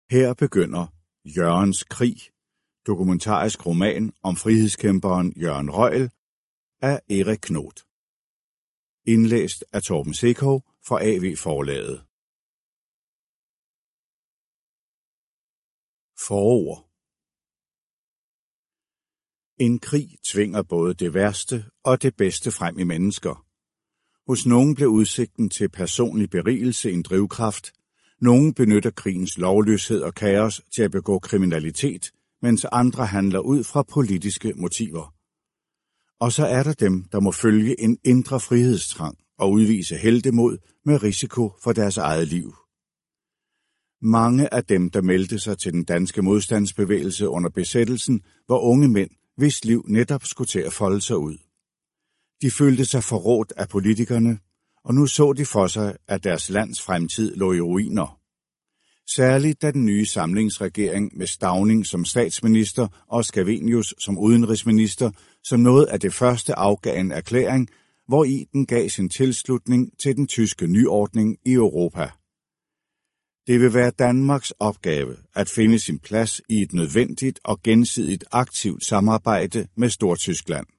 Her begynder Jørgens krig, dokumentarisk roman om frihedskæmperen Jørgen Røjel af Erik Knoth. Indlæst af Torben Sekov fra AV Forlaget. Forord. En krig tvinger både det værste og det bedste frem i mennesker. Hos nogen bliver udsigten til personlig berigelse en drivkraft. Nogen benytter krigens lovløshed og kaos til at begå kriminalitet, mens andre handler ud fra politiske motiver. Og så er der dem, der må følge en indre frihedstrang og udvise heltemod med risiko for deres eget liv. Mange af dem, der meldte sig til den danske modstandsbevægelse under besættelsen, var unge mænd, hvis liv netop skulle til at folde sig ud. De følte sig forrådt af politikerne, og nu så de for sig, at deres lands fremtid lå i ruiner. Særligt da den nye samlingsregering med Stauning som statsminister og Scavenius som udenrigsminister, som noget af det første afgav en erklæring, hvori den gav sin tilslutning til den tyske nyordning i Europa. Det vil være Danmarks opgave at finde sin plads i et nødvendigt og gensidigt aktivt samarbejde med Stortyskland.